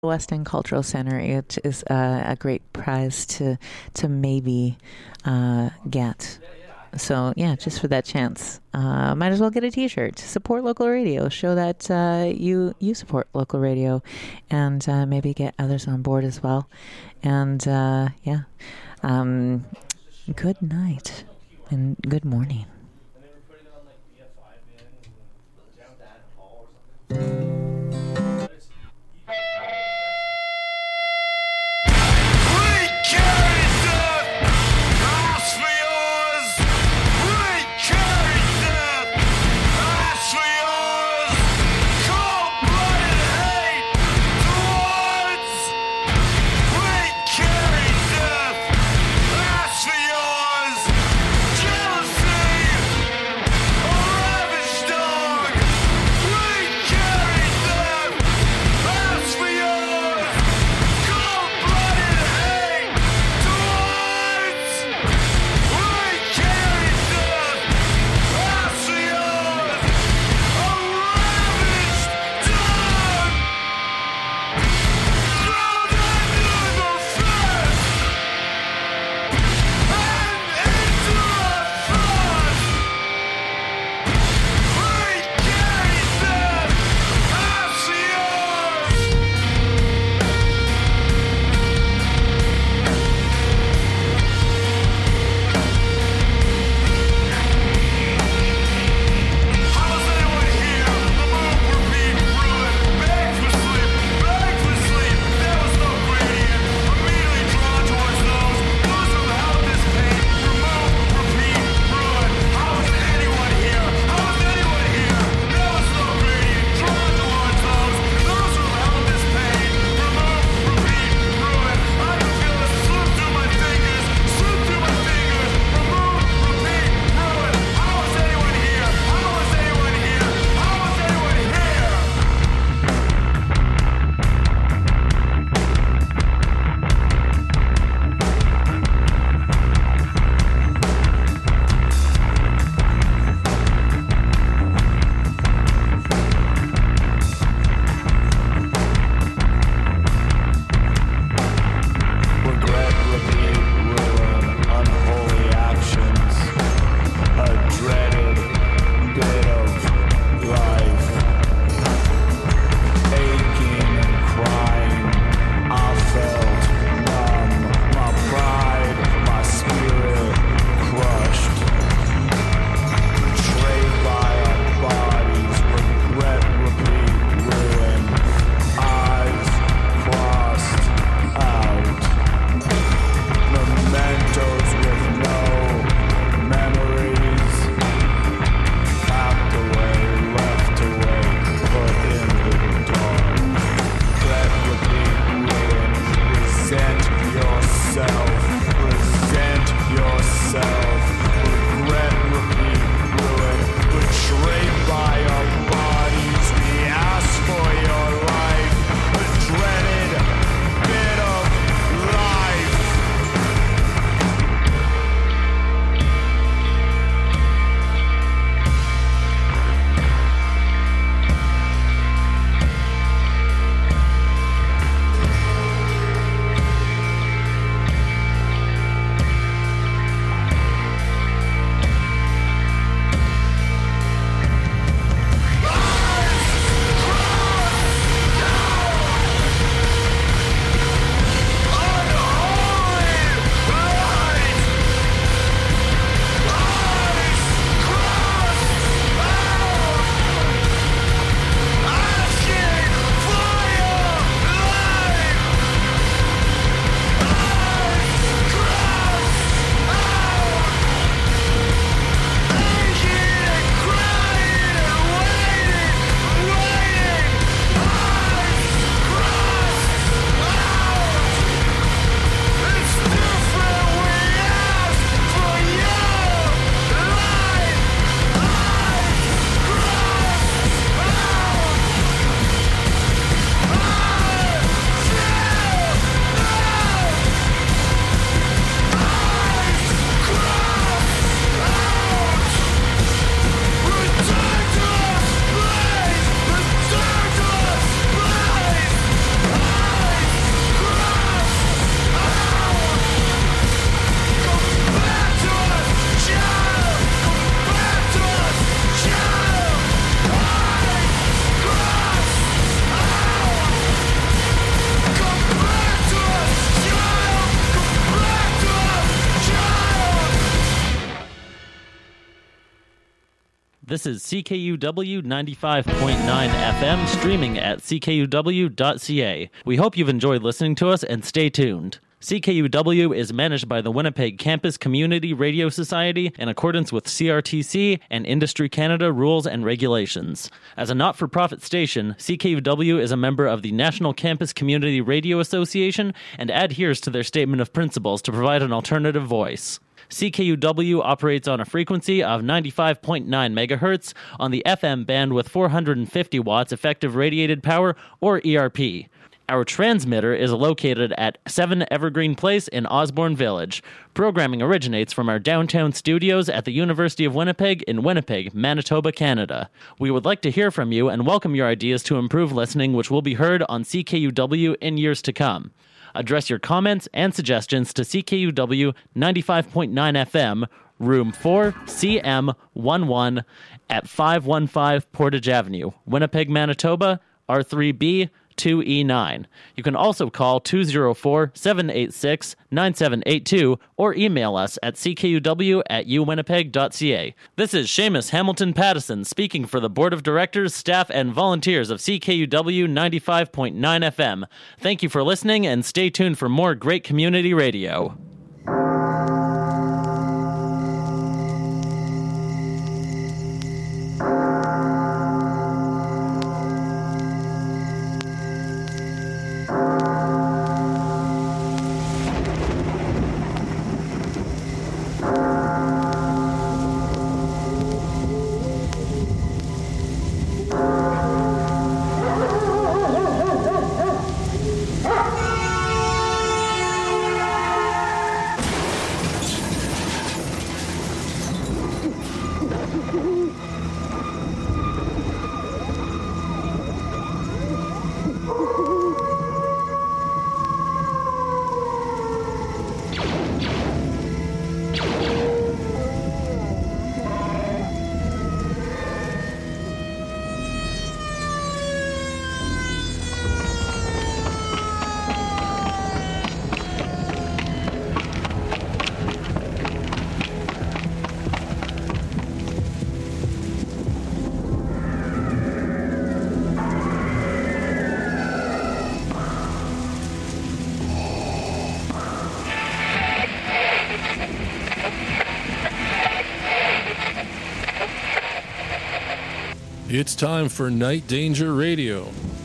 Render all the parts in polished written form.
West End Cultural Center. It is a great prize to maybe get. So yeah, just for that chance, might as well get a T-shirt. Support local radio. Show that you support local radio, and maybe get others on board as well. And yeah, good night and good morning. Jealousy! This is CKUW 95.9 FM, streaming at ckuw.ca. We hope you've enjoyed listening to us, and stay tuned. CKUW is managed by the Winnipeg Campus Community Radio Society in accordance with CRTC and Industry Canada rules and regulations. As a not-for-profit station, CKUW is a member of the National Campus Community Radio Association and adheres to their statement of principles to provide an alternative voice. CKUW operates on a frequency of 95.9 MHz on the FM band with 450 watts effective radiated power, or ERP. Our transmitter is located at 7 Evergreen Place in Osborne Village. Programming originates from our downtown studios at the University of Winnipeg in Winnipeg, Manitoba, Canada. We would like to hear from you and welcome your ideas to improve listening, which will be heard on CKUW in years to come. Address your comments and suggestions to CKUW 95.9 FM, Room 4, CM11 at 515 Portage Avenue, Winnipeg, Manitoba, R3B 2E9. You can also call 204-786-9782 or email us at ckuw@uwinnipeg.ca. This is Seamus Hamilton Pattison speaking for the Board of Directors, staff, and volunteers of CKUW 95.9 FM. Thank you for listening, and stay tuned for more great community radio. It's time for Night Danger Radio.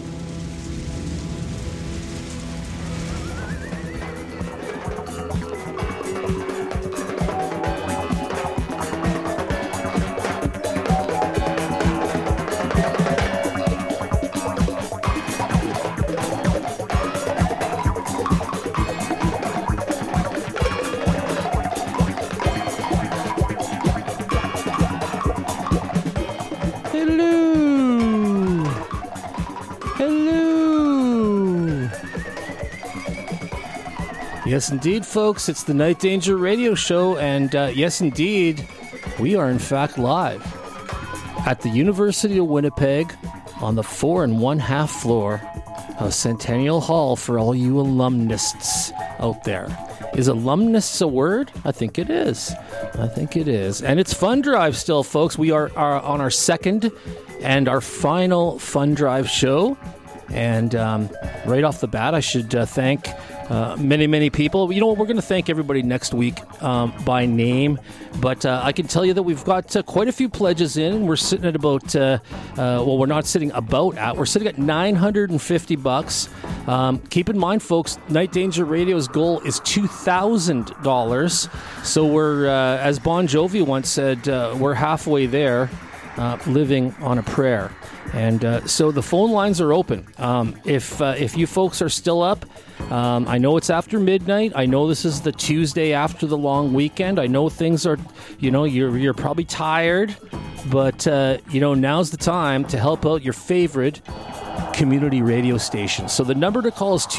Yes, indeed, folks. It's the Night Danger Radio Show, and yes, indeed, we are in fact live at the University of Winnipeg on the 4 1/2 floor of Centennial Hall for all you alumnists out there. Is alumnus a word? I think it is. And it's Fun Drive still, folks. We are on our second and our final Fun Drive show. And right off the bat, I should thank many people. You know what? We're going to thank everybody next week by name. But I can tell you that we've got quite a few pledges in. We're sitting at about, we're not sitting about at. We're sitting at $950. Keep in mind, folks, Night Danger Radio's goal is $2,000. So we're, as Bon Jovi once said, we're halfway there, living on a prayer. And so the phone lines are open. If you folks are still up, I know it's after midnight. I know this is the Tuesday after the long weekend. I know things are, you're probably tired, but now's the time to help out your favorite community radio station. So the number to call is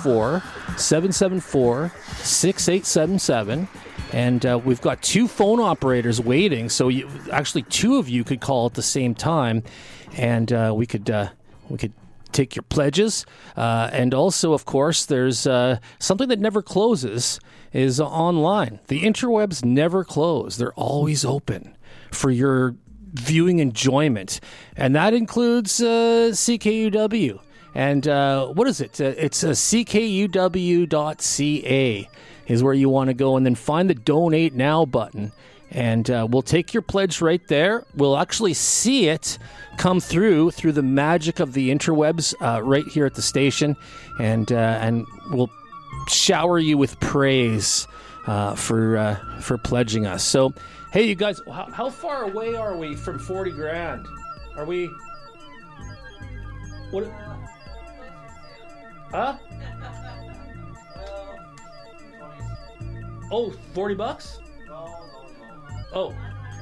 204-774-6877. And we've got two phone operators waiting, so actually two of you could call at the same time, and we could take your pledges. And also, of course, there's something that never closes is online. The interwebs never close; they're always open for your viewing enjoyment. And that includes CKUW. And what is it? It's CKUW.ca is where you want to go, and then find the Donate Now button. And we'll take your pledge right there. We'll actually see it come through the magic of the interwebs right here at the station. And we'll shower you with praise for pledging us. So, hey, you guys, how far away are we from 40 grand? Are we... What... Huh? Oh, $40? Oh.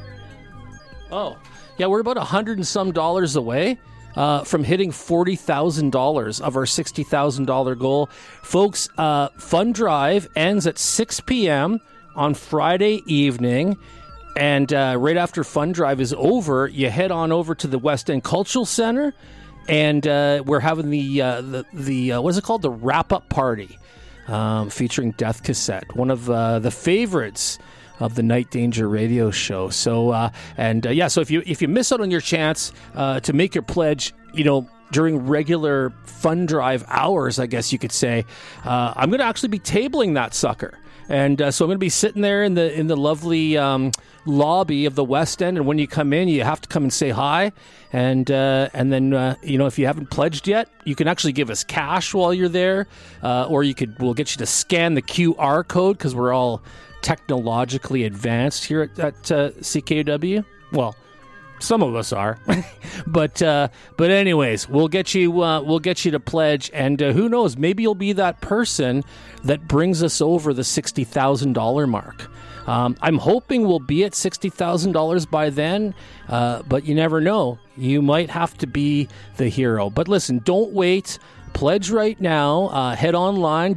Yeah, we're about $100 and some away from hitting $40,000 of our $60,000 goal. Folks, Fund Drive ends at 6 p.m. on Friday evening. And right after Fund Drive is over, you head on over to the West End Cultural Center. And we're having the what is it called? The wrap-up party featuring Death Cassette, one of the favorites of the Night Danger radio show. So, so if you miss out on your chance to make your pledge, during regular Fund Drive hours, I guess you could say, I'm going to actually be tabling that sucker. And so I'm going to be sitting there in the lovely lobby of the West End. And when you come in, you have to come and say hi. And then if you haven't pledged yet, you can actually give us cash while you're there, or we'll get you to scan the QR code, because we're all technologically advanced here at CKUW. Well, some of us are, but anyways, we'll get you to pledge, and who knows, maybe you'll be that person that brings us over the $60,000 mark. I'm hoping we'll be at $60,000 by then, but you never know. You might have to be the hero. But listen, don't wait. Pledge right now. Head online,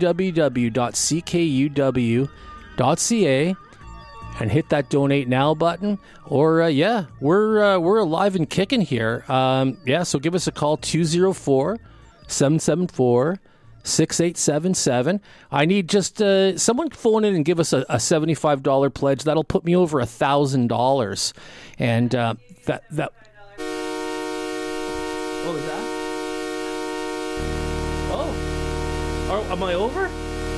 www.ckuw.ca, and hit that Donate Now button. Or, we're alive and kicking here. So give us a call, 204-774-6877. I need just someone phone in and give us a $75 pledge. That'll put me over $1,000. And that what was that? Oh, am I over?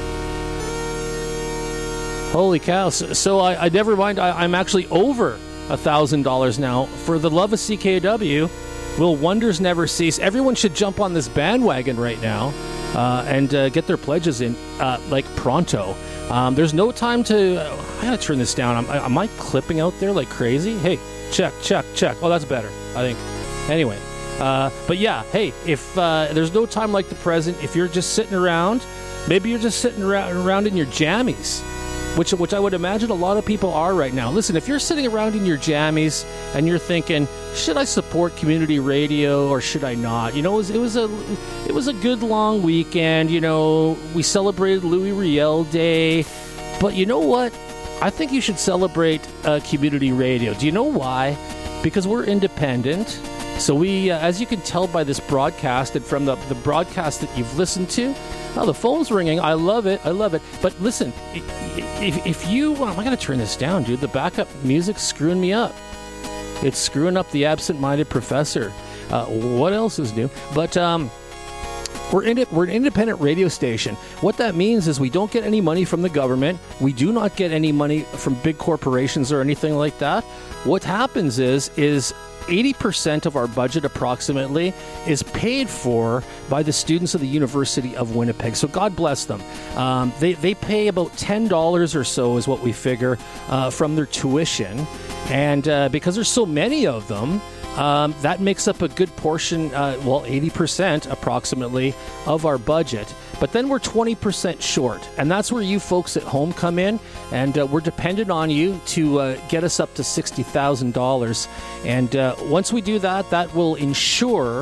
Holy cow! So I never mind. I'm actually over $1,000 now. For the love of CKUW, will wonders never cease? Everyone should jump on this bandwagon right now. And get their pledges in, pronto. There's no time to... I gotta turn this down. Am I clipping out there like crazy? Hey, check. Oh, that's better, I think. Anyway, but yeah, hey, if there's no time like the present, if you're just sitting around, maybe you're just sitting around in your jammies, which I would imagine a lot of people are right now. Listen, if you're sitting around in your jammies and you're thinking, should I support community radio or should I not? It was a good long weekend. We celebrated Louis Riel Day, but you know what? I think you should celebrate community radio. Do you know why? Because we're independent. So we, as you can tell by this broadcast and from the broadcast that you've listened to, the phone's ringing. I love it. But listen, if you... I got to turn this down, dude. The backup music's screwing me up. It's screwing up the absent-minded professor. What else is new? But we're an independent radio station. What that means is we don't get any money from the government. We do not get any money from big corporations or anything like that. What happens is 80% of our budget approximately is paid for by the students of the University of Winnipeg. So God bless them. They pay about $10 or so is what we figure from their tuition. And because there's so many of them, that makes up a good portion, 80% approximately of our budget. But then we're 20% short, and that's where you folks at home come in, and we're dependent on you to get us up to $60,000. And once we do that, that will ensure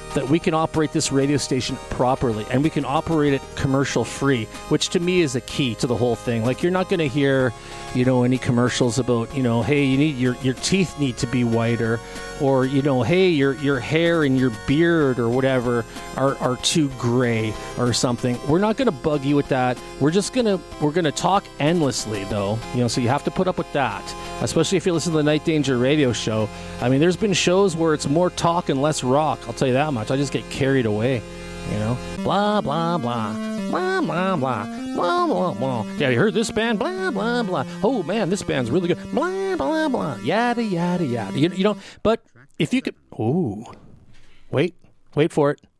that we can operate this radio station properly, and we can operate it commercial free, which to me is a key to the whole thing. Like, you're not going to hear, any commercials about, hey, you need your teeth need to be whiter, or, hey, your hair and your beard or whatever are too gray or something. We're not going to bug you with that. We're going to talk endlessly, though, so you have to put up with that, especially if you listen to the Night Danger radio show. I mean, there's been shows where it's more talk and less rock. I'll tell you that much. I just get carried away, blah, blah, blah, blah, blah, blah, blah, blah, blah. Yeah, you heard this band? Blah, blah, blah. Oh, man, this band's really good. Blah, blah, blah. Yada, yada, yada. But if you could... Ooh. Wait for it.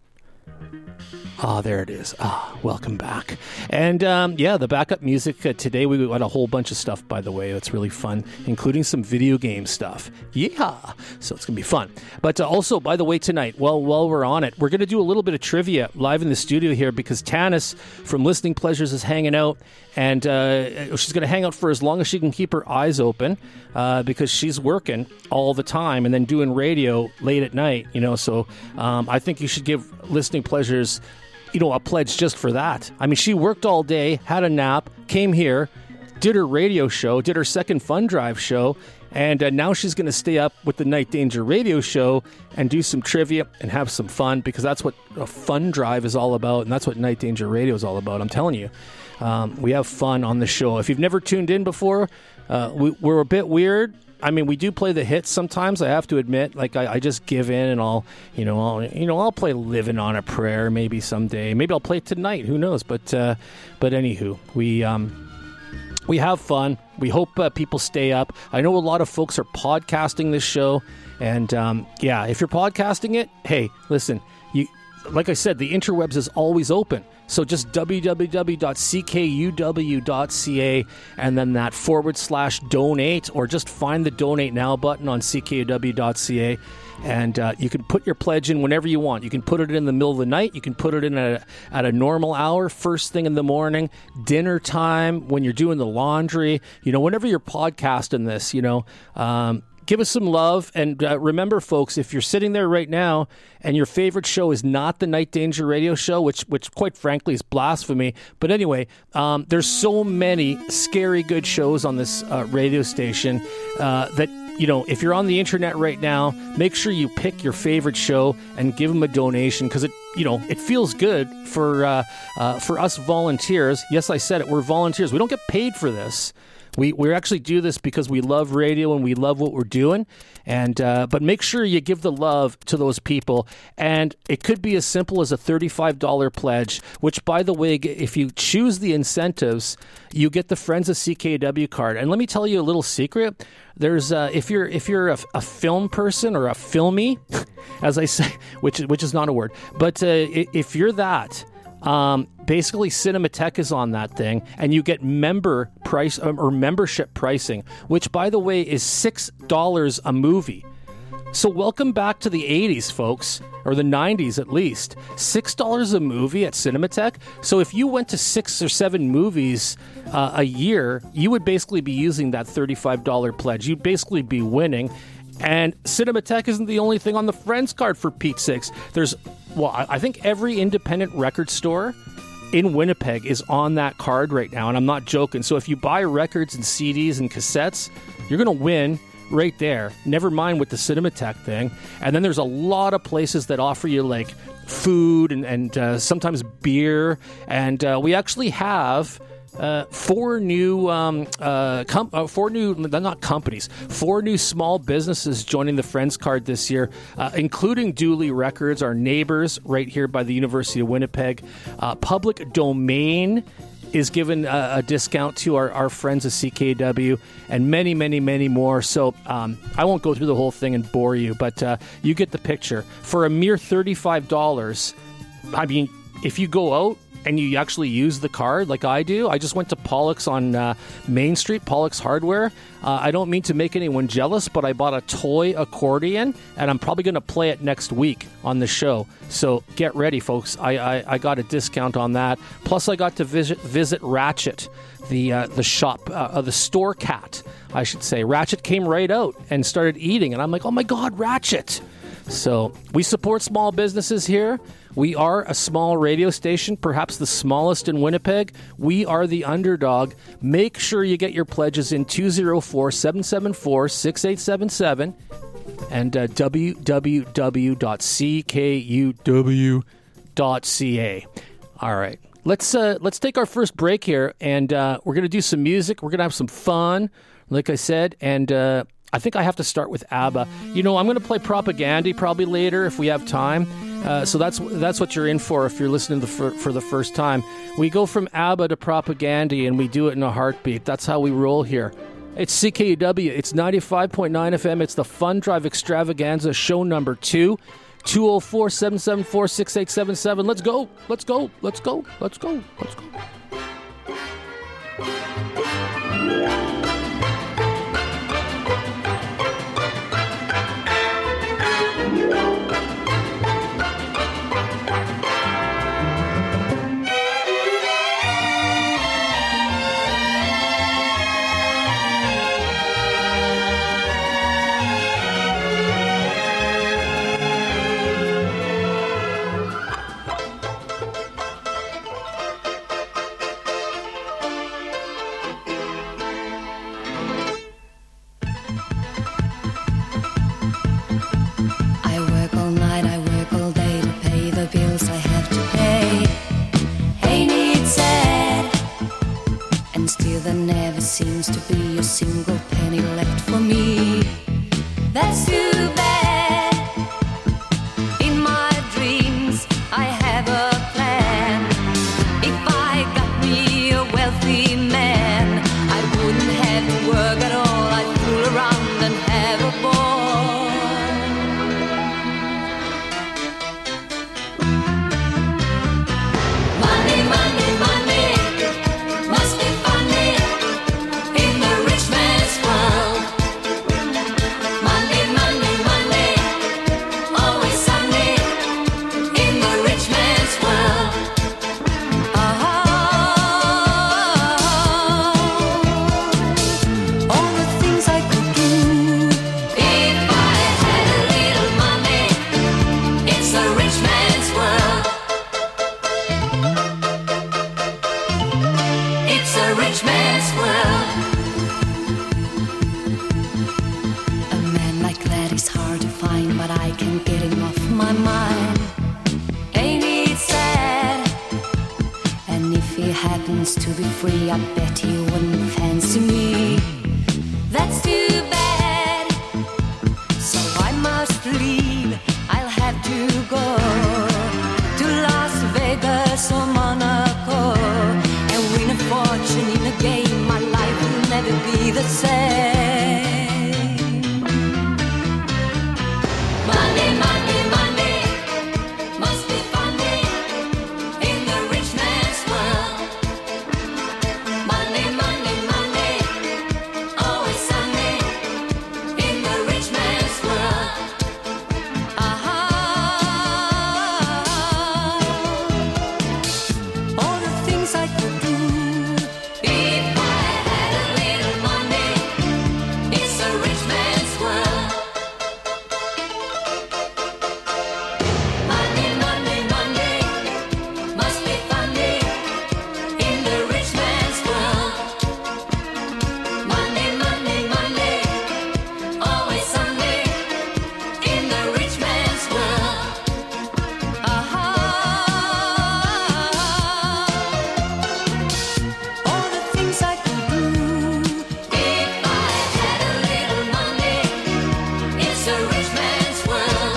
There it is. Welcome back. And the backup music today, we got a whole bunch of stuff, by the way. It's really fun, including some video game stuff. Yeah. So it's going to be fun. But also, by the way, tonight, while we're on it, we're going to do a little bit of trivia live in the studio here, because Tanis from Listening Pleasures is hanging out, and she's going to hang out for as long as she can keep her eyes open, because she's working all the time and then doing radio late at night, So I think you should give Listening Pleasures a pledge just for that. I mean, she worked all day, had a nap, came here, did her radio show, did her second Fun Drive show, and now she's going to stay up with the Night Danger radio show and do some trivia and have some fun, because that's what a Fun Drive is all about, and that's what Night Danger radio is all about. I'm telling you, we have fun on the show. If you've never tuned in before, we're a bit weird. I mean, we do play the hits sometimes, I have to admit. Like, I just give in, and I'll play Living on a Prayer maybe someday. Maybe I'll play it tonight. Who knows? But anywho, we have fun. We hope people stay up. I know a lot of folks are podcasting this show, and if you're podcasting it, hey, listen, like I said, the interwebs is always open. So just www.ckuw.ca and then that /donate, or just find the Donate Now button on ckuw.ca, and you can put your pledge in whenever you want. You can put it in the middle of the night. You can put it in at a normal hour, first thing in the morning, dinner time, when you're doing the laundry, whenever you're podcasting this, give us some love. And remember, folks, if you're sitting there right now and your favorite show is not the Night Danger radio show, which quite frankly is blasphemy, but anyway, there's so many scary good shows on this radio station that, if you're on the internet right now, make sure you pick your favorite show and give them a donation, because it feels good for us volunteers. Yes, I said it. We're volunteers. We don't get paid for this. We actually do this because we love radio and we love what we're doing, and but make sure you give the love to those people, and it could be as simple as a $35 pledge, which, by the way, if you choose the incentives, you get the Friends of CKUW card. And let me tell you a little secret. There's if you're a film person or a filmy, as I say, which is not a word, but if you're that. Basically, Cinematheque is on that thing, and you get member price or membership pricing, which, by the way, is $6 a movie. So welcome back to the 80s, folks, or the 90s at least. $6 a movie at Cinematheque. So if you went to 6 or 7 movies a year, you would basically be using that $35 pledge. You'd basically be winning. And Cinematheque isn't the only thing on the Friends card, for Pete's sakes. I think every independent record store in Winnipeg is on that card right now, and I'm not joking. So if you buy records and CDs and cassettes, you're going to win right there. Never mind with the Cinematheque thing. And then there's a lot of places that offer you like food and sometimes beer. And we actually have... four new small businesses joining the Friends card this year, including Dooley Records, our neighbors right here by the University of Winnipeg. Public Domain is given a discount to our friends at CKUW, and many, many, many more. So I won't go through the whole thing and bore you, but you get the picture. For a mere $35, I mean, if you go out and you actually use the card like I do. I just went to Pollock's on Main Street, Pollock's Hardware. I don't mean to make anyone jealous, but I bought a toy accordion, and I'm probably going to play it next week on the show. So get ready, folks. I got a discount on that. Plus, I got to visit Ratchet, the shop, the store cat, I should say. Ratchet came right out and started eating, and I'm like, oh my God, Ratchet. So we support small businesses here. We are a small radio station, perhaps the smallest in Winnipeg. We are the underdog. Make sure you get your pledges in 204-774-6877 and www.ckuw.ca. All right. Let's take our first break here, and we're going to do some music. We're going to have some fun, like I said, and I think I have to start with ABBA. You know, I'm going to play Propaganda probably later if we have time. So that's what you're in for if you're listening for the first time. We go from ABBA to Propaganda, and we do it in a heartbeat. That's how we roll here. It's CKUW. It's 95.9 FM. It's the Fun Drive Extravaganza, show number 2. 204-774-6877. Let's go. Let's go. Let's go. Let's go. Let's go. Seems to be a single penny left for me. That's too bad. In my dreams I have a plan. If I got me a wealthy man, I wouldn't have to work at all. I'd fool around and have a ball. Money, money, money must be funny. To be free, I bet he wouldn't fancy me. That's too bad. So I must leave. I'll have to go to Las Vegas or Monaco and win a fortune in a game. My life will never be the same. Money, money, money must be funny in the rich man's world. Money, money, money, always sunny in the rich man's world. All the things I could do if I had a little money. It's a rich man's world. Money, money, money must be funny in the rich man's world. Money, money, money, always sunny in the rich man's world. All the things I could do if I had a little money. It's a rich man's world.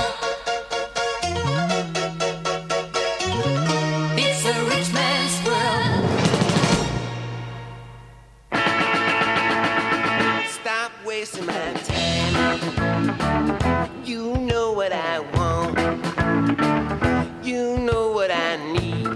It's a rich man's world. Stop wasting my time. You know what I want. You know what I need.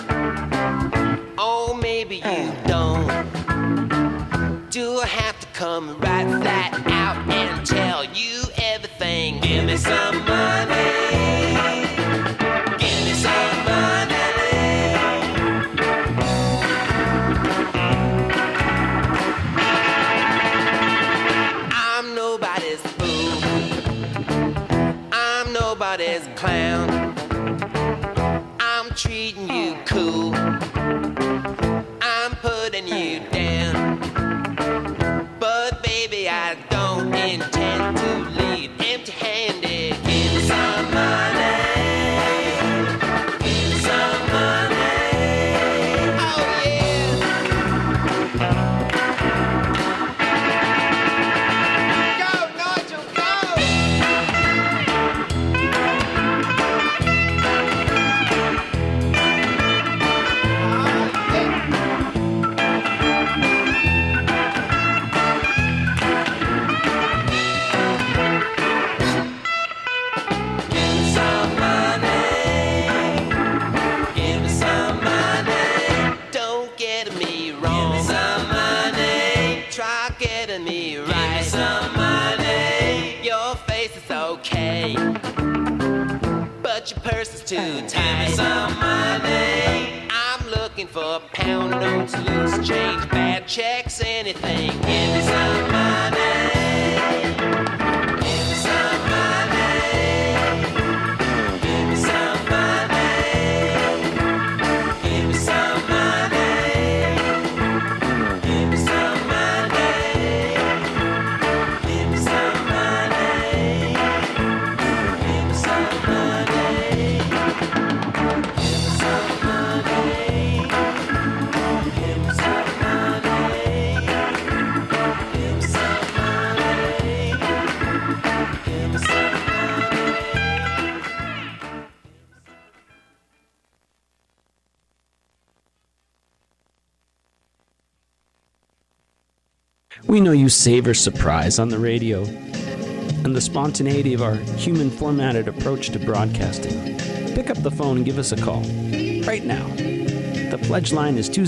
Oh, maybe you don't. Do I have to come right flat out and tell you everything? Give me some money. Give me some money. I'm nobody's fool. I'm nobody's purse is too tight. Give me some money. I'm looking for pound notes, loose change, bad checks, anything. Give me some money. Give me some money. Give me some money. Give me some money. Give me some money. Give me some money. Give me some money. Give me some money. Give me some money. Give me some money. Give me some money. We know you savor surprise on the radio and the spontaneity of our human formatted approach to broadcasting. Pick up the phone and give us a call right now. The pledge line is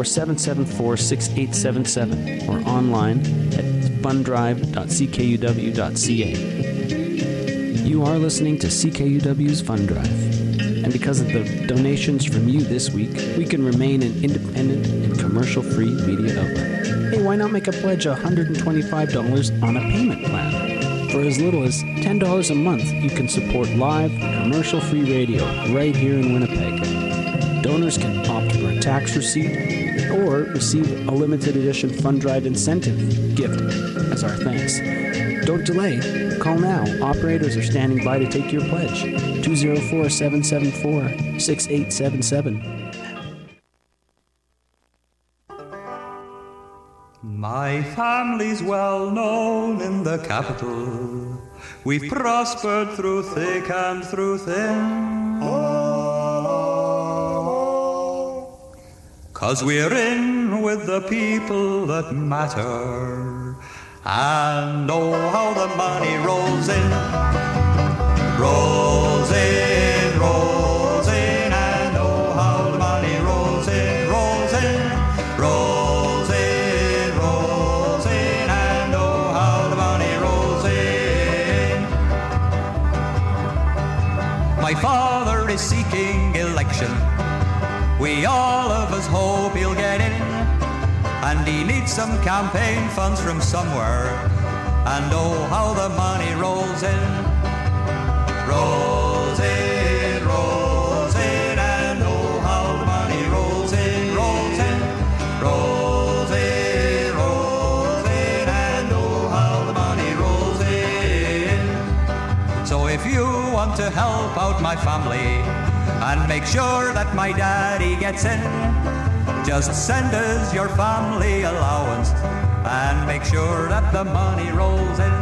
204-774-6877 or online at fundrive.ckuw.ca. You are listening to CKUW's Fund Drive, and because of the donations from you this week, we can remain an independent and commercial-free media outlet. Hey, why not make a pledge of $125 on a payment plan? For as little as $10 a month, you can support live, commercial-free radio right here in Winnipeg. Donors can opt for a tax receipt or receive a limited edition Fund Drive incentive gift as our thanks. Don't delay. Call now. Operators are standing by to take your pledge. 204-774-6877. My family's well known in the capital. We've prospered through thick and through thin. Oh, 'cause we're in with the people that matter. And oh, how the money rolls in. Rolls in, rolls in. And oh, how the money rolls in, rolls in, rolls in. My father is seeking election. We all of us hope he'll get in. And he needs some campaign funds from somewhere. And oh, how the money rolls in. Rolls in, rolls in. And oh, how the money rolls in, rolls in. Rolls in, rolls in. And oh, how the money rolls in. So if you want to help out my family and make sure that my daddy gets in, just send us your family allowance and make sure that the money rolls in.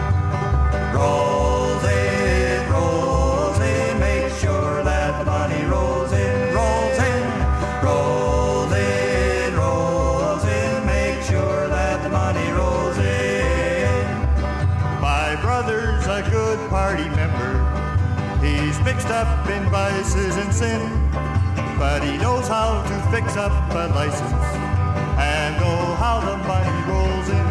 Rolls in, rolls in. Make sure that the money rolls in, rolls in, rolls in, rolls in. Make sure that the money rolls in. My brother's a good party member. He's mixed up in vices and sin, but he knows how to fix up a license. And oh, how the money rolls in.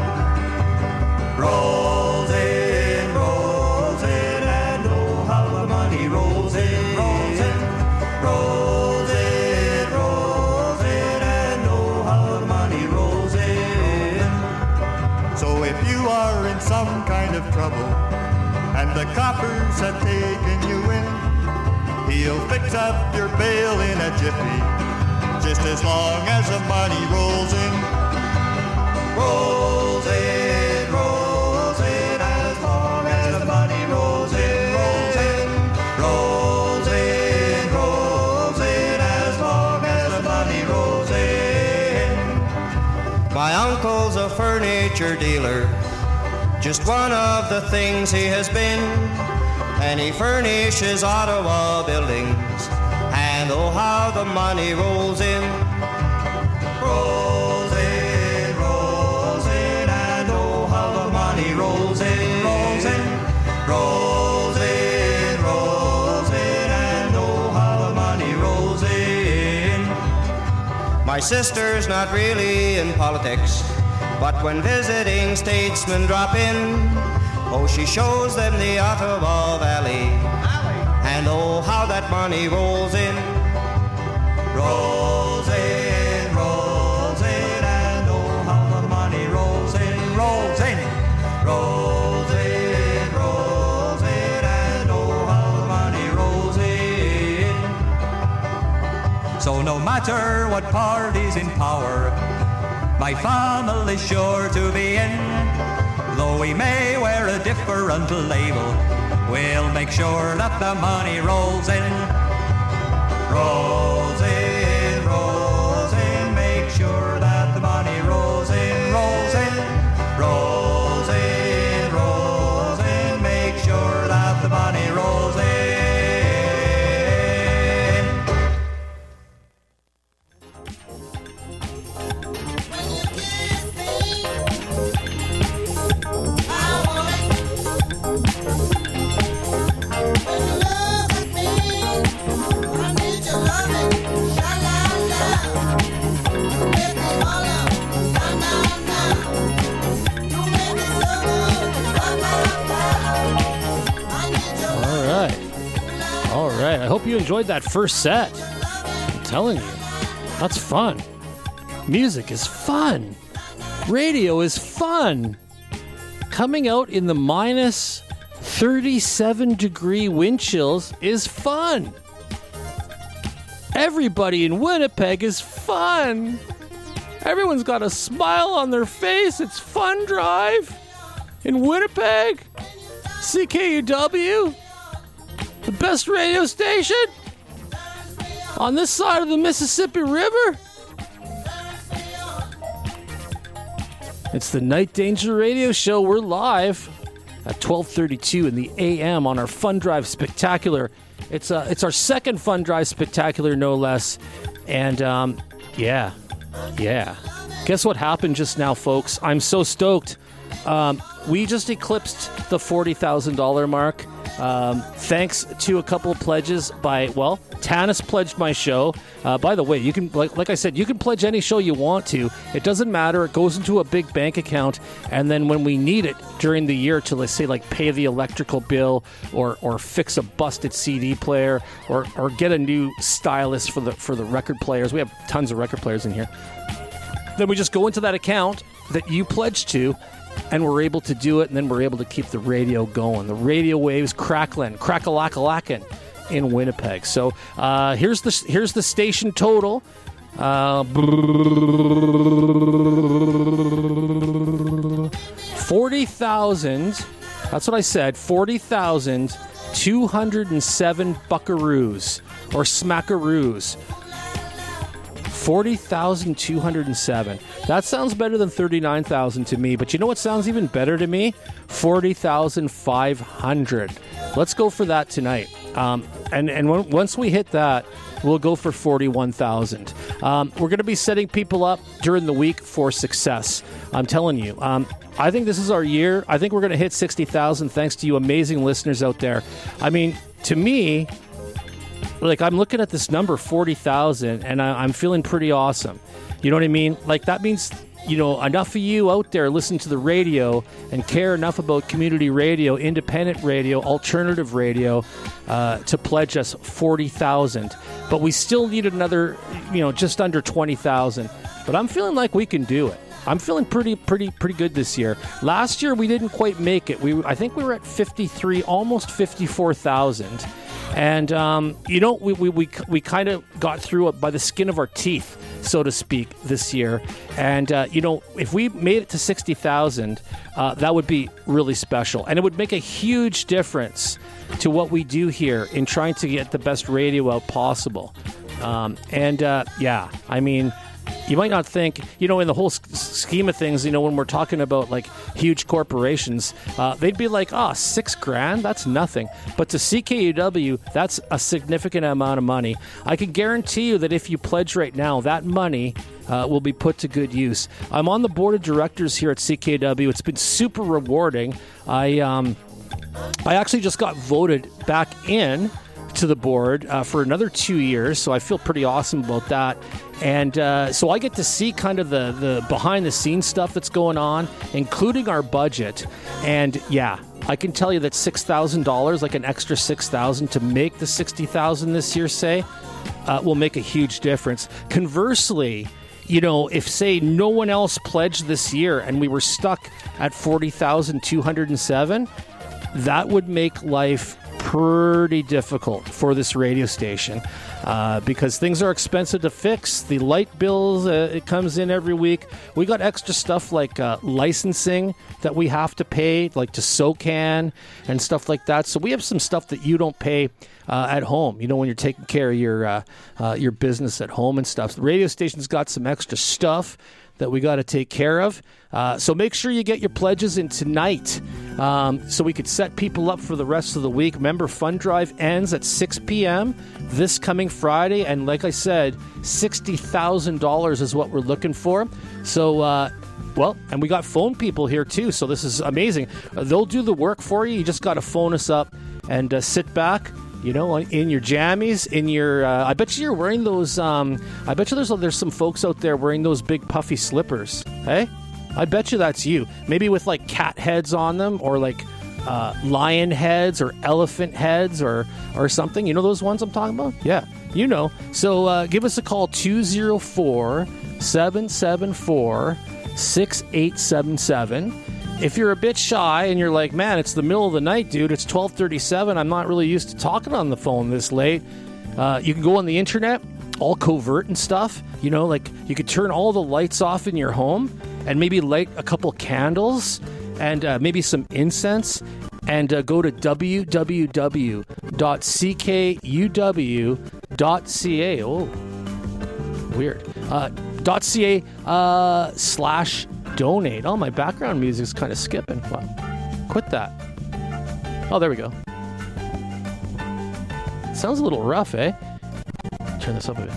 Rolls in, rolls in. And oh, how the money rolls in, rolls in. Rolls in, rolls in. And oh, how the money rolls in. So if you are in some kind of trouble and the coppers have taken you in, he'll fix up your bail in a jiffy, just as long as the money rolls in. Rolls in, rolls in. As long as the money rolls in, rolls in. Rolls in, rolls in. As long as the money rolls in. My uncle's a furniture dealer, just one of the things he has been, and he furnishes Ottawa buildings, and oh, how the money rolls in. Rolls in, rolls in. And oh, how the money rolls in, rolls in. Rolls in, rolls in. And oh, how the money rolls in. My sister's not really in politics, but when visiting statesmen drop in, oh, she shows them the Ottawa Valley. And oh, how that money rolls in. Rolls in, rolls in. And oh, how the money rolls in, rolls in. Rolls in, rolls in. And oh, how the money rolls in. So no matter what party's in power, my family's sure to be in. Though we may wear a different label, we'll make sure that the money rolls in. Rolls in, rolls in. Make sure that the money rolls in, rolls in. Rolls in, rolls in. Make sure that the money rolls in. All right. I hope you enjoyed that first set. I'm telling you, that's fun. Music is fun. Radio is fun. Coming out in the minus 37-degree wind chills is fun. Everybody in Winnipeg is fun. Everyone's got a smile on their face. It's Fun Drive in Winnipeg. CKUW, the best radio station on this side of the Mississippi River. It's the Night Danger Radio Show. We're live at 12:32 in the AM on our Fun Drive Spectacular. It's our second Fun Drive Spectacular, no less. And yeah. Guess what happened just now, folks? I'm so stoked. We just eclipsed the $40,000 mark. Thanks to a couple of pledges by, well, Tanis pledged my show. By the way, you can, like I said, you can pledge any show you want to. It doesn't matter. It goes into a big bank account, and then when we need it during the year to, let's say, like pay the electrical bill or fix a busted CD player or get a new stylus for the record players. We have tons of record players in here. Then we just go into that account that you pledged to, and we're able to do it, and then we're able to keep the radio going. The radio waves crackling, crack-a-lack-a-lackin' in Winnipeg. So here's the station total. 40,000. That's what I said. 40,207 buckaroos or smackaroos. 40,207. That sounds better than 39,000 to me, but you know what sounds even better to me? 40,500. Let's go for that tonight. Once we hit that, we'll go for 41,000. We're going to be setting people up during the week for success. I'm telling you. I think this is our year. I think we're going to hit 60,000 thanks to you amazing listeners out there. I mean, to me, like, I'm looking at this number, 40,000, and I'm feeling pretty awesome. You know what I mean? Like, that means, you know, enough of you out there listen to the radio and care enough about community radio, independent radio, alternative radio, to pledge us 40,000. But we still need another, you know, just under 20,000. But I'm feeling like we can do it. I'm feeling pretty good this year. Last year we didn't quite make it. I think we were at 53, almost 54,000. And, you know, we kind of got through it by the skin of our teeth, so to speak, this year. And, you know, if we made it to 60,000, that would be really special. And it would make a huge difference to what we do here in trying to get the best radio out possible. Yeah, I mean, you might not think, you know, in the whole scheme of things, you know, when we're talking about like huge corporations, they'd be like, $6,000, that's nothing. But to CKUW, that's a significant amount of money. I can guarantee you that if you pledge right now, that money will be put to good use. I'm on the board of directors here at CKUW. It's been super rewarding. I actually just got voted back in to the board for another 2 years, so I feel pretty awesome about that. And so I get to see kind of the behind-the-scenes stuff that's going on, including our budget. And yeah, I can tell you that $6,000, like an extra $6,000 to make the $60,000 this year, say, will make a huge difference. Conversely, you know, if, say, no one else pledged this year and we were stuck at 40,207, that would make life pretty difficult for this radio station because things are expensive to fix. The light bills, it comes in every week. We got extra stuff like licensing that we have to pay, like to SOCAN and stuff like that. So we have some stuff that you don't pay at home, you know, when you're taking care of your business at home and stuff. The radio station's got some extra stuff that we got to take care of. So make sure you get your pledges in tonight so we could set people up for the rest of the week. Remember, Fund Drive ends at 6 p.m. this coming Friday. And like I said, $60,000 is what we're looking for. So, well, and we got phone people here too. So this is amazing. They'll do the work for you. You just got to phone us up and sit back. You know, in your jammies, in your, I bet you you're wearing those, I bet you there's some folks out there wearing those big puffy slippers, hey? I bet you that's you. Maybe with like cat heads on them or like lion heads or elephant heads or something. You know those ones I'm talking about? Yeah, you know. So give us a call, 204-774-6877. If you're a bit shy and you're like, man, it's the middle of the night, dude, it's 12:37, I'm not really used to talking on the phone this late, you can go on the internet, all covert and stuff, you know, like you could turn all the lights off in your home and maybe light a couple candles and maybe some incense and go to www.ckuw.ca. Oh, weird. .ca/donate. Oh, my background music's kind of skipping. Well, quit that. Oh, there we go. Sounds a little rough, eh? Turn this up a bit.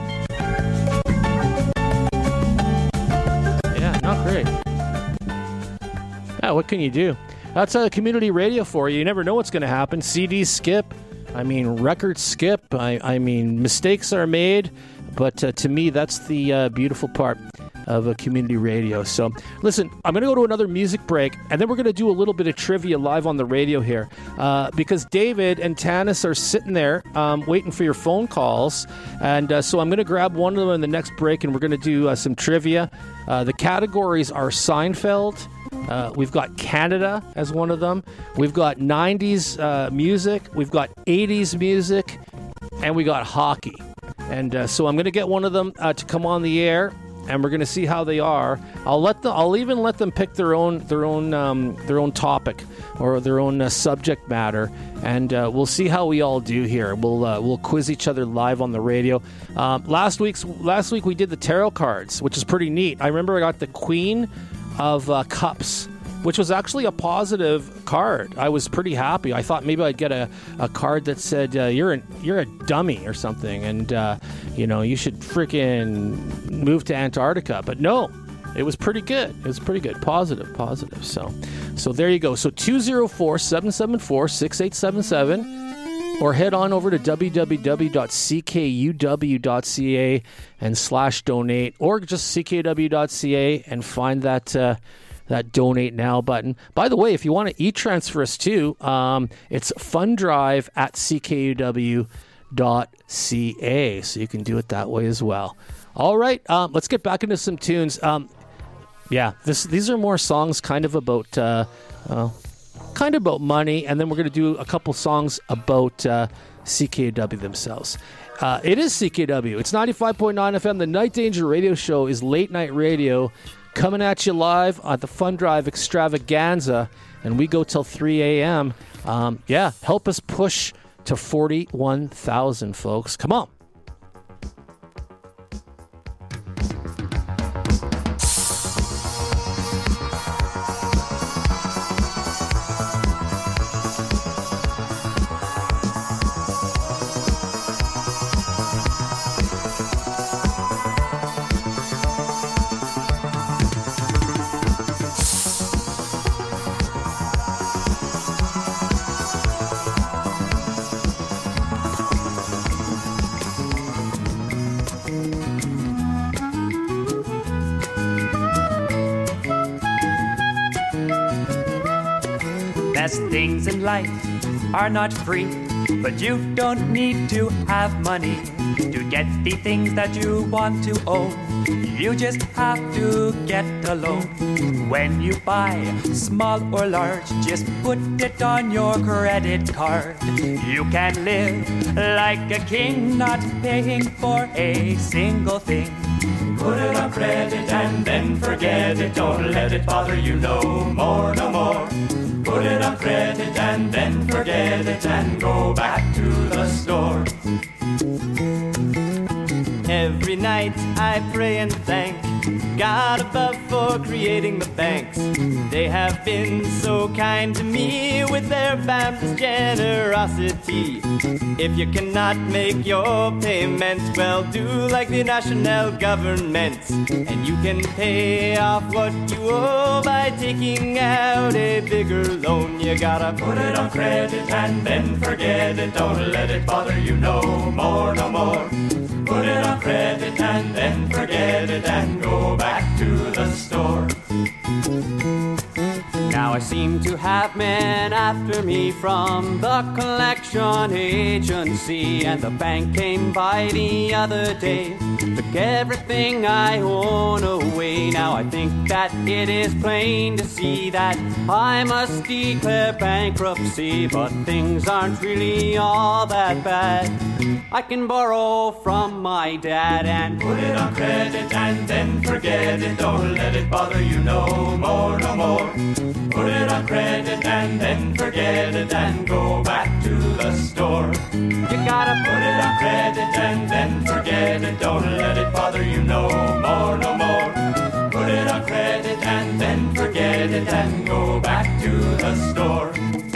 Yeah, not great. Yeah, what can you do? That's community radio for you. You never know what's going to happen. CDs skip. I mean, records skip. I mean, mistakes are made. But to me, that's the beautiful part of a community radio. So, listen, I'm going to go to another music break, and then we're going to do a little bit of trivia live on the radio here. Because David and Tanis are sitting there waiting for your phone calls. And so I'm going to grab one of them in the next break, and we're going to do some trivia. The categories are Seinfeld. We've got Canada as one of them. We've got 90s music. We've got 80s music. And we got hockey. And so I'm going to get one of them to come on the air, and we're going to see how they are. I'll even let them pick their own topic or their own subject matter, and we'll see how we all do here. We'll quiz each other live on the radio. Last week we did the tarot cards, which is pretty neat. I remember I got the Queen of Cups, which was actually a positive card. I was pretty happy. I thought maybe I'd get a card that said you're a dummy or something, and you should freaking move to Antarctica. But no, it was pretty good. It was pretty good. Positive. So there you go. So 204-774-6877, or head on over to www.ckuw.ca and /donate, or just ckuw.ca and find that donate now button. By the way, if you want to e-transfer us too, it's fundrive@ckuw.ca, so you can do it that way as well. All right, let's get back into some tunes. These are more songs kind of about money, and then we're going to do a couple songs about CKUW themselves. It is CKUW. It's 95.9 FM. The Night Danger Radio Show is late night radio, coming at you live on the Fund Drive Extravaganza, and we go till 3 a.m. Help us push to 41,000, folks. Come on. Yes, things in life are not free, but you don't need to have money to get the things that you want to own. You just have to get a loan. When you buy, small or large, just put it on your credit card. You can live like a king, not paying for a single thing. Put it on credit and then forget it. Don't let it bother you no more, no more. Put it on credit and then forget it and go back to the store. Every night I pray and thank God above for creating the banks. They have been so kind to me with their boundless generosity. If you cannot make your payments, well, do like the national government, and you can pay off what you owe by taking out a bigger loan. You gotta put it on credit and then forget it. Don't let it bother you no more, no more. Put it on credit and then forget it and go back to the store. Now I seem to have men after me from the collection agency, and the bank came by the other day, took everything I own away. Now I think that it is plain to see that I must declare bankruptcy, but things aren't really all that bad. I can borrow from my dad and put it on credit and then forget it. Don't let it bother you no more, no more. Put it on credit and then forget it and go back to the store. You gotta put it on credit and then forget it. Don't let it bother you no more, no more. Put it on credit and then forget it and go back to the store.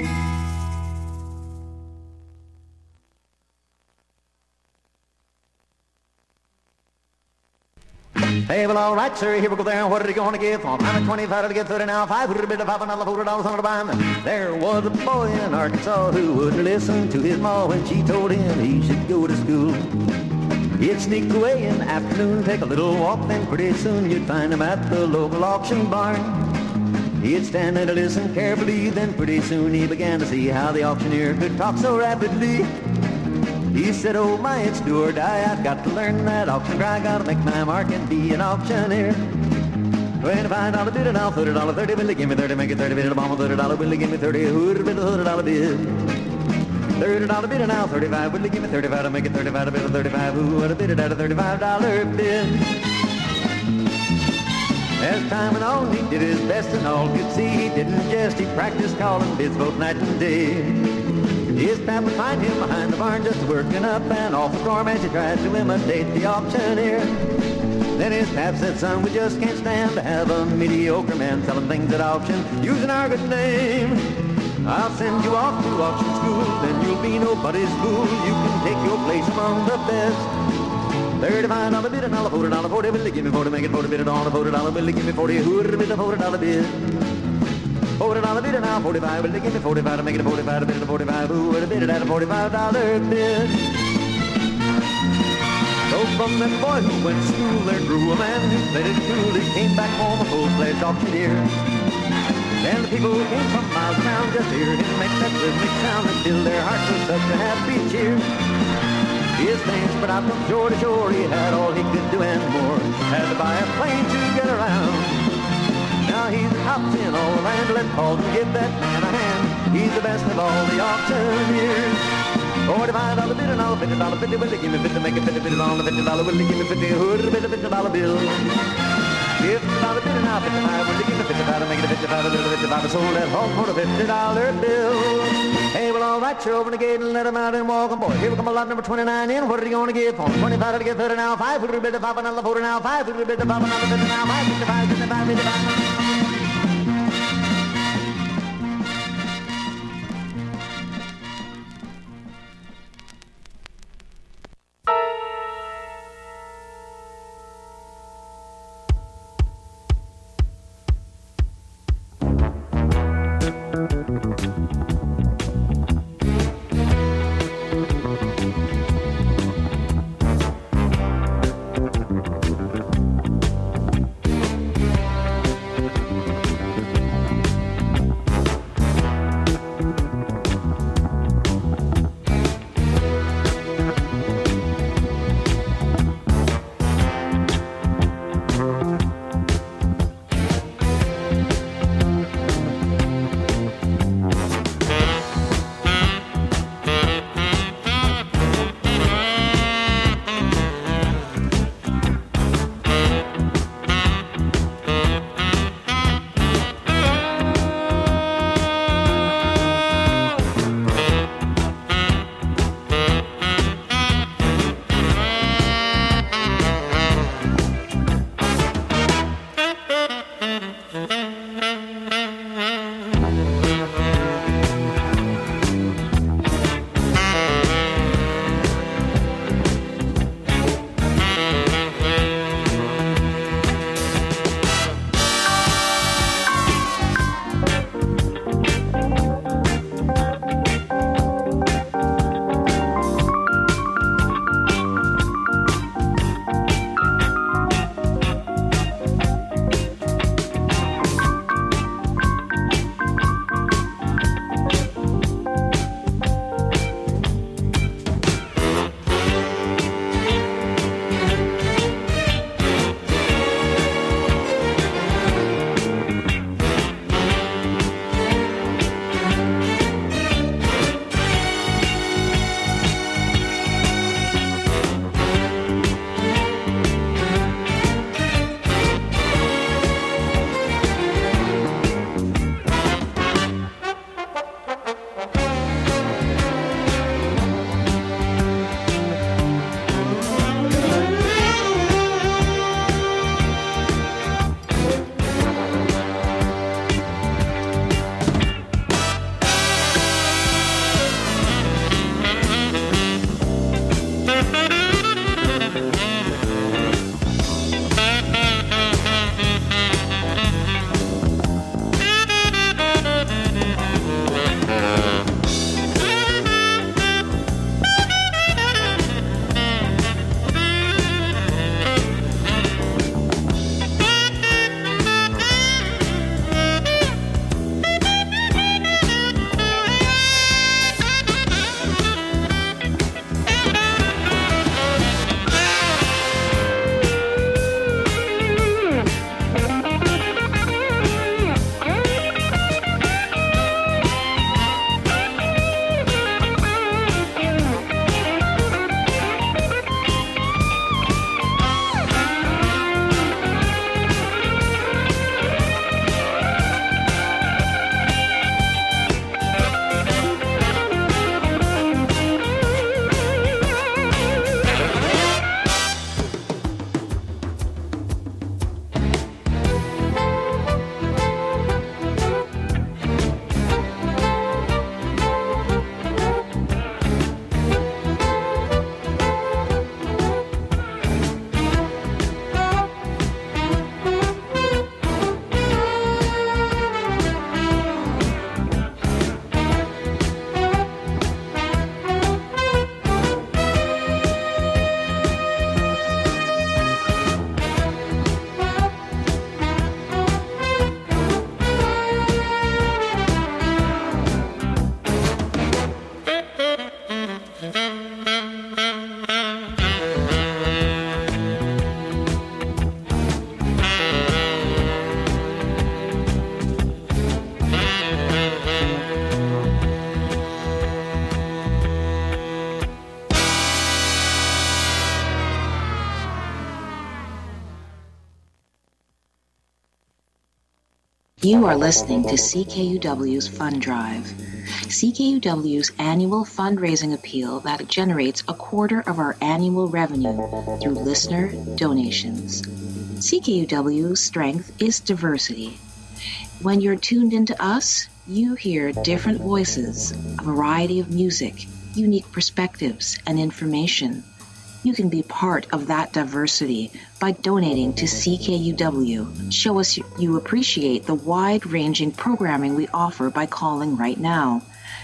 Hey, well, all right, sir, here we go there. What are you going to give for? I'm at 25 to get 30 now. 5 would have been $5, another $40 on the bond. There was a boy in Arkansas who wouldn't listen to his ma when she told him he should go to school. He'd sneak away in the afternoon, take a little walk, then pretty soon you'd find him at the local auction barn. He'd stand there to listen carefully, then pretty soon he began to see how the auctioneer could talk so rapidly. He said, oh my, it's do or die, I've got to learn that auction cry, gotta make my mark and be an auctioneer. $25 bid and I'll $30, 30, will he give me 30, make it 30, bid and a bomb, $30, will he give me 30, who'd bid a $100 bid. $30 bid and I'll 35, will he give me 35, to make it 35, bid a 35, who would have bid it at a $35 bid. As time went on, he did his best and all could see, he didn't jest, he practiced calling bids both night and day. His pap would find him behind the barn just working up and off the storm as he tried to imitate the auctioneer. Then his pap said, son, we just can't stand to have a mediocre man selling things at auction using our good name. I'll send you off to auction school, then you'll be nobody's fool. You can take your place among the best. $35 bid and I'll $40, 40, will he give me 40, make it 40 bid and all $40, will he give me 40, who would have bid a $40 bid? $40 bid and now 45, will they give me 45 to make it a 45, a bid at a 45, who would have bid it at a $45 bid? So from that boy who went to school there grew a man who played it cool, he came back home a full-fledged auctioneer. And the people came from miles around just to hear him make that rhythmic sound and fill their hearts with such a happy cheer. His name spread out from shore to shore, he had all he could do and more, had to buy a plane to get around. Now he's top 10 all around, let Paul give that man a hand. He's the best of all the auctioneers. $45 bid and all $50, 50, will he give me 50, make it 50, bid it on the $50, will he give me 50, who'd have bid a $50 bill? $50 bid and now 55, will he give me 55 to make it a 55, a bill of 55, sold that home for a $50 bill. Hey, well, all right, you're open the gate and let him out and walk on board. Here we come a lot number 29 in, what are you going to give for? 25 to get 30 now, 5, would have bid a 5, another 40 now, 5, would have bid a 5, another 50 now, 5, 55, 55, 55. You are listening to CKUW's Fund Drive. CKUW's annual fundraising appeal that generates a quarter of our annual revenue through listener donations. CKUW's strength is diversity. When you're tuned into us, you hear different voices, a variety of music, unique perspectives, and information. You can be part of that diversity by donating to CKUW. Show us you appreciate the wide-ranging programming we offer by calling right now,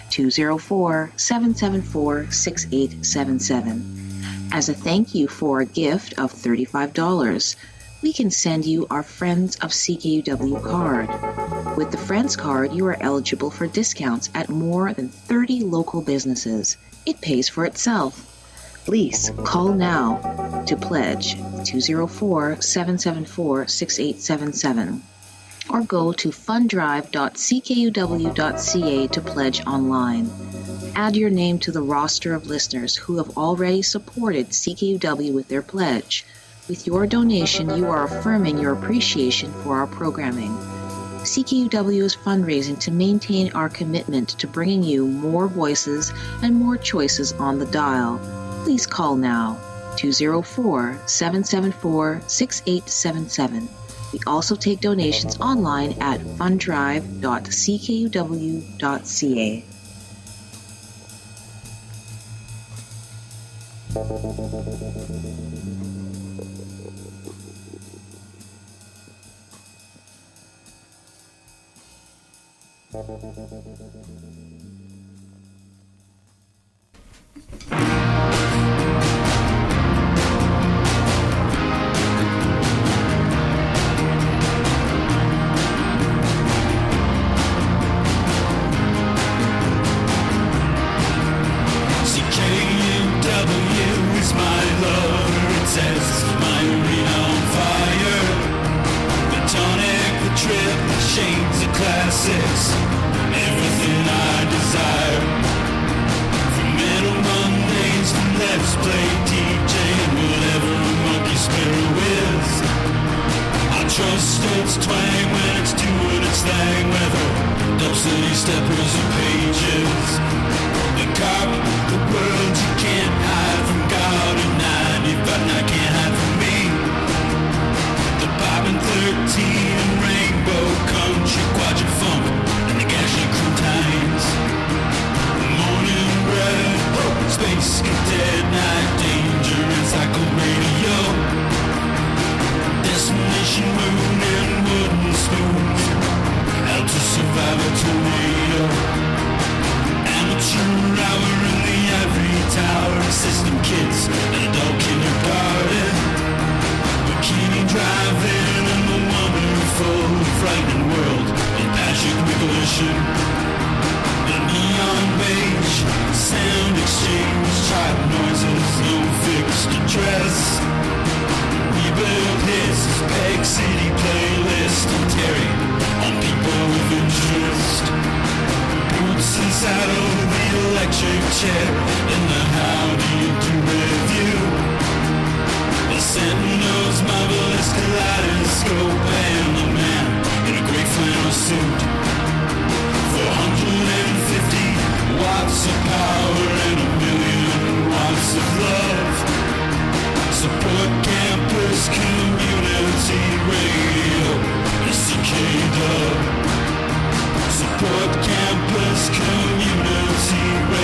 204-774-6877. As a thank you for a gift of $35, we can send you our Friends of CKUW card. With the Friends card, you are eligible for discounts at more than 30 local businesses. It pays for itself. Please call now to pledge 204-774-6877 or go to funddrive.ckuw.ca to pledge online. Add your name to the roster of listeners who have already supported CKUW with their pledge. With your donation, you are affirming your appreciation for our programming. CKUW is fundraising to maintain our commitment to bringing you more voices and more choices on the dial. Please call now, 204-774-6877. We also take donations online at funddrive.ckuw.ca.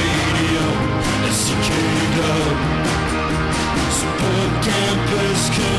Support Campus Community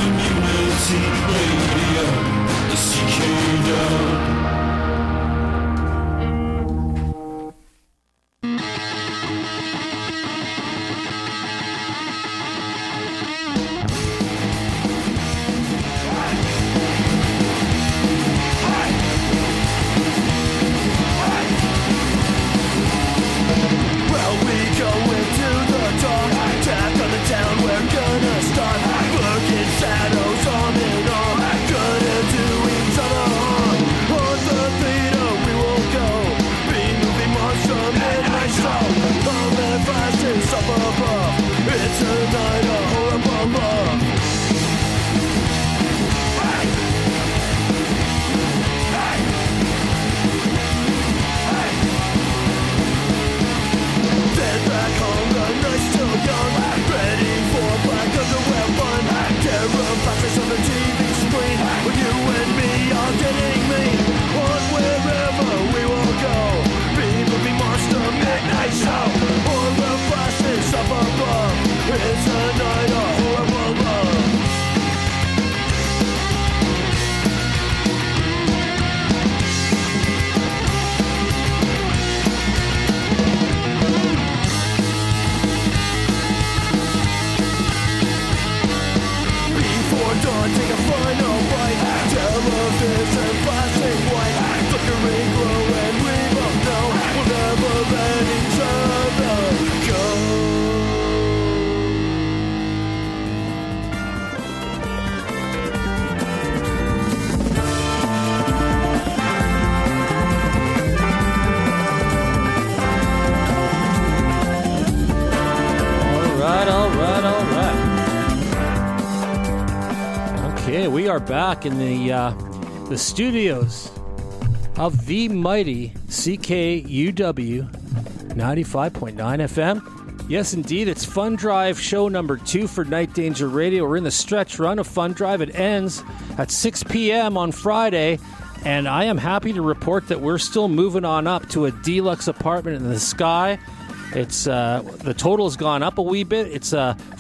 Okay, we are back in the studios of the mighty CKUW 95.9 FM. Yes, indeed, it's Fun Drive show number 2 for Night Danger Radio. We're in the stretch run of Fun Drive. It ends at 6 p.m. on Friday, and I am happy to report that we're still moving on up to a deluxe apartment in the sky. It's the total's gone up a wee bit. It's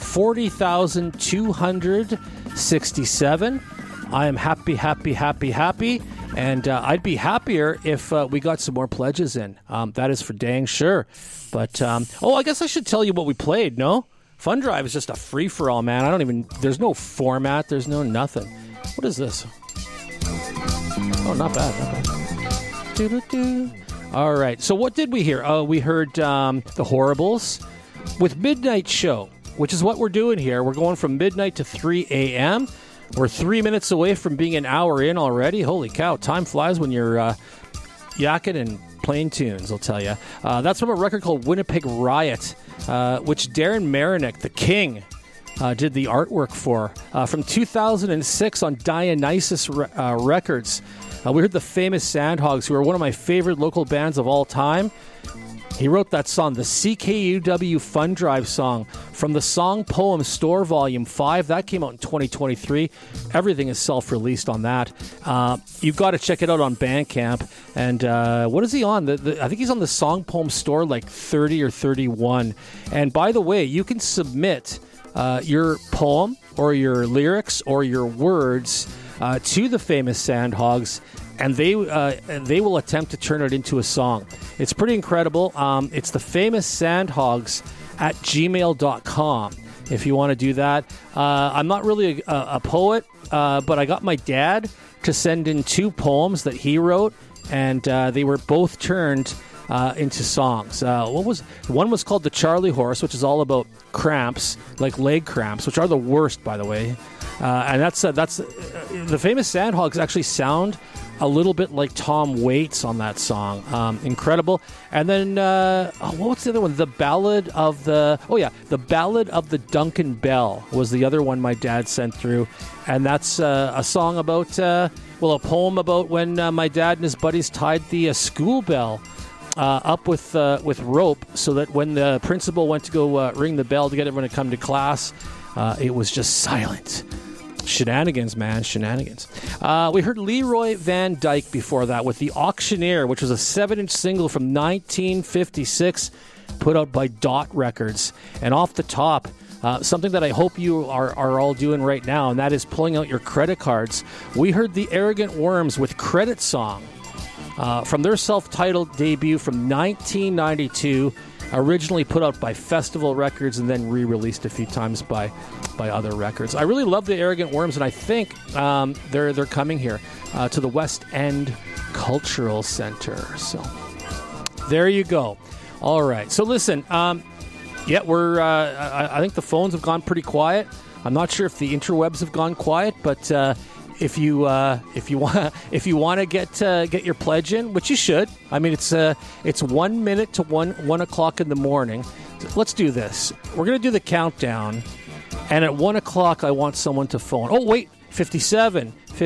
40,267. I am happy, and I'd be happier if we got some more pledges in. That is for dang sure. But I guess I should tell you what we played. No, Fun Drive is just a free for all, man. There's no format. There's no nothing. What is this? Oh, not bad. Doo-doo-doo. All right, so what did we hear? We heard The Horribles with Midnight Show, which is what we're doing here. We're going from midnight to 3 a.m. We're 3 minutes away from being an hour in already. Holy cow, time flies when you're yakking and playing tunes, I'll tell you. That's from a record called Winnipeg Riot, which Darren Marinick, the king, did the artwork for. From 2006 on Dionysus Records. We heard the famous Sandhogs, who are one of my favorite local bands of all time. He wrote that song, the CKUW Fun Drive song, from the Song Poem Store Volume 5. That came out in 2023. Everything is self-released on that. You've got to check it out on Bandcamp. And what is he on? I think he's on the Song Poem Store, like 30 or 31. And by the way, you can submit your poem or your lyrics or your words to the famous Sandhogs, and they will attempt to turn it into a song. It's pretty incredible. It's the famous Sandhogs at gmail.com if you want to do that. I'm not really a poet, but I got my dad to send in 2 poems that he wrote, and they were both turned into songs. One was called The Charlie Horse, which is all about cramps, like leg cramps, which are the worst, by the way. And that's the famous Sandhogs actually sound a little bit like Tom Waits on that song. Incredible. And then what's the other one? The Ballad of the Duncan Bell was the other one my dad sent through, and that's a song about a poem about when my dad and his buddies tied the school bell up with rope, so that when the principal went to go ring the bell to get everyone to come to class, it was just silent. Shenanigans, man, shenanigans. We heard Leroy Van Dyke before that with The Auctioneer, which was a 7-inch single from 1956, put out by Dot Records. And off the top, something that I hope you are all doing right now, and that is pulling out your credit cards. We heard The Arrogant Worms with Credit Song from their self-titled debut from 1992, originally put out by Festival Records and then re-released a few times by other records. I really love the Arrogant Worms, and I think they're coming here to the West End Cultural Center. So there you go. All right. So listen, we're. I think the phones have gone pretty quiet. I'm not sure if the interwebs have gone quiet, but if you want to get your pledge in, which you should. I mean, it's 1 minute to 1 o'clock in the morning. Let's do this. We're gonna do the countdown, and at 1 o'clock, I want someone to phone. Oh wait, 57.